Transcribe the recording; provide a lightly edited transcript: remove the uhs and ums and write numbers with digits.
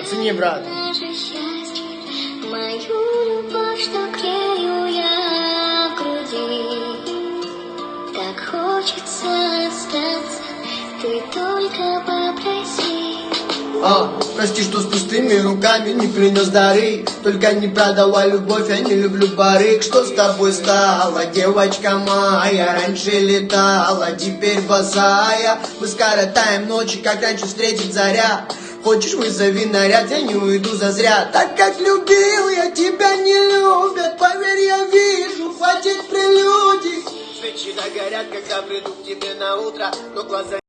Оцени, брат. Мою любовь, что грею я в груди. Так хочется остаться, ты только попроси. Прости, что с пустыми руками не принес дары. Только не продавай любовь, я не люблю барыг. Что с тобой стало, девочка моя? Раньше летала, теперь босая. Мы скоротаем ночи, как раньше встретит заря. Хочешь, вызови наряд, я не уйду зазря. Так как любил, я тебя не любят. Поверь, я вижу, хватит прелюдий. Свечи догорят, когда приду к тебе на утро, но глаза